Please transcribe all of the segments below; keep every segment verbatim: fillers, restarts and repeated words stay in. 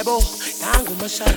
Yebo, nangu mashaya.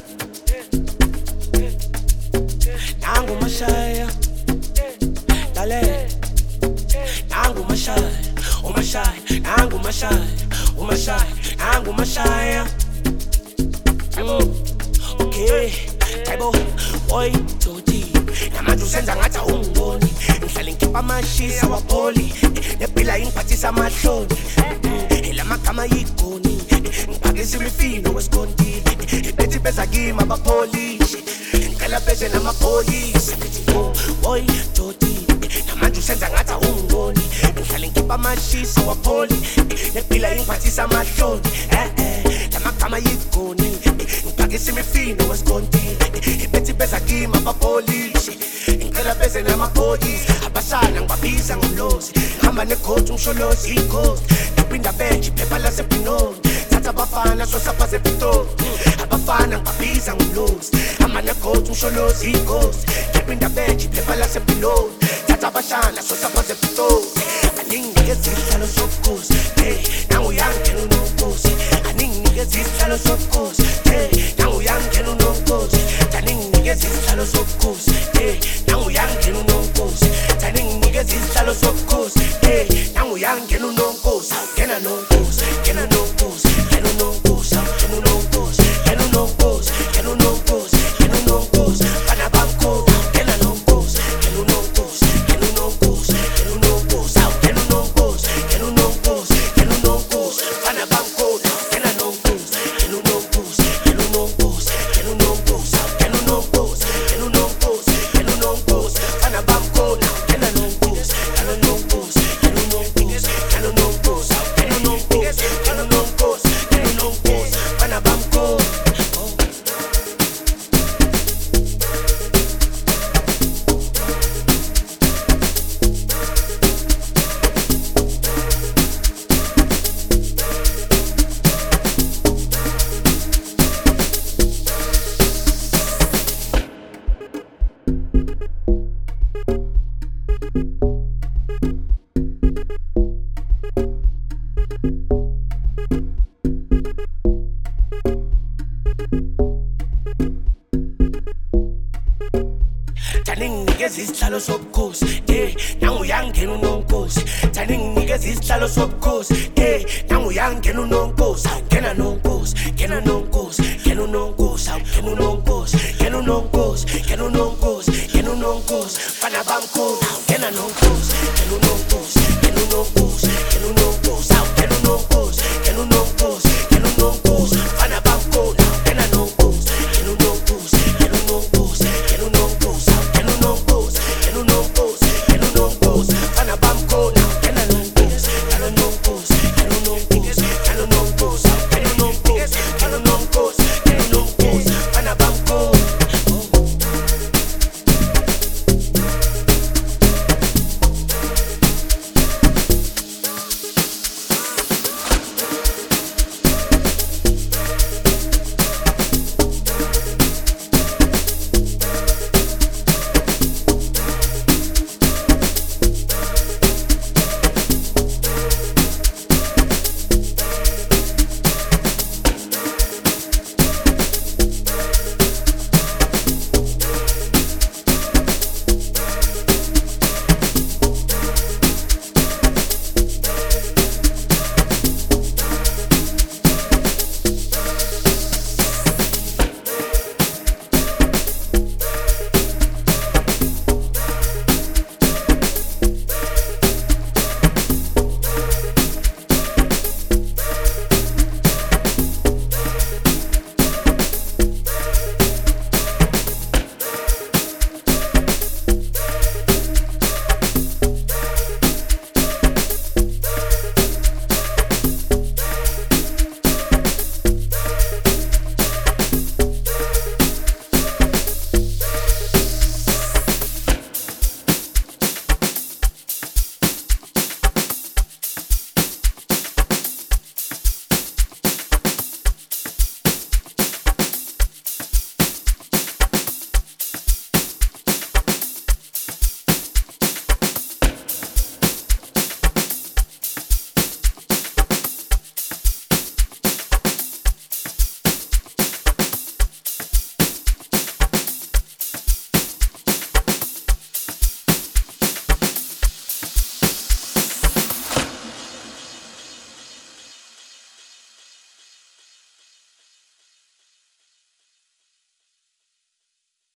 Nangu mashaya. Dale. Nangu mashaya. Oh mashaya. Nangu mashaya. Oh mashaya. Nangu mashaya. Mm. Okay. Yebo, boy, Jody. Namanje usenza ngathi ungiboni. Ngihlala ngikhipha amashisa wapoli. Nepila ingiphathisa amahloni. Elamagama yigoni. Ngibhakisa imifino wesikontile. Bethi beza kimi abapolishi. Ngicela beze namapolisi. Oh, boy, Jody. Namanje usenza ngathi ungiboni. Ngihlala ngikhipha amashisa wapoli. Nepila ingiphathisa amahloni. Eh eh, lamagama yigoni. Ngibhakisa imifino wesikontile. Bethi beza kimi abapolishi. Ngicela beze namapolisi. Abashana ngibabiza ngomlozi. Hamba necoach umsholozi ighost. Ngipinda bench iphepha lasebhinoni. Thatha abafana sosapaze pitoni. Abafana ngibabiza ngomlozi. Hamba necoach umsholozi ighost. Ngipinda bench iphepha lasebhinoni. Thatha abashana sosapaze pitoni. Aninginikeza isihlalo sobukhosi. Hey, nangu uyangena unomkhosi. Aninginikeza isihlalo sobukhosi. Hey, nangu uyangena unomkhosi. Aninginikeza isihlalo sobukhosi. Hey, nangu uyangena unomkhosi. Aninginikeza isihlalo sobukhosi. Hey, nangu uyangena unomkhosi. Ngena nomkhosi, ngena unomkhosi, ngena unomkhosi, ngena unomkhosi, ngena unomkhosi, ngena unomkhosi, ngena unomkhosi. Bana bamkhosi, ngena nomkhosi, ngena unomkhosi, ngena unomkhosi, ngena unomkhosi, ngena unomkhosi, ngena unomkhosi, ngena unomkhosi. Bana bamkhosi, ngena nomkhosi, ngena unomkhosi, ngena unomkhosi, ngena unomkhosi, ngena unomkhosi, ngena unomkhosi, ngena unomkhosi. Bana bamkhosi, ngena nomkhosi, ngena unomkhosi, ngena unomkhosi, ngena unomkhosi, ngena unomkhosi, ngena unomkhosi, ngena unomkhosi. Bana bamkhosi. Aninginikeza isihlalo sobukhosi. Hey, nangu uyangena unomkhosi. Aninginikeza isihlalo sobukhosi. Hey, nangu uyangena unomkhosi. Ngena nomkhosi, ngena nomkhosi, ngena unomkhosi, ngena unomkhosi, ngena unomkhosi, ngena unomkhosi, ngena unomkhosi. Bana bamkhosi, ngena nomkhosi.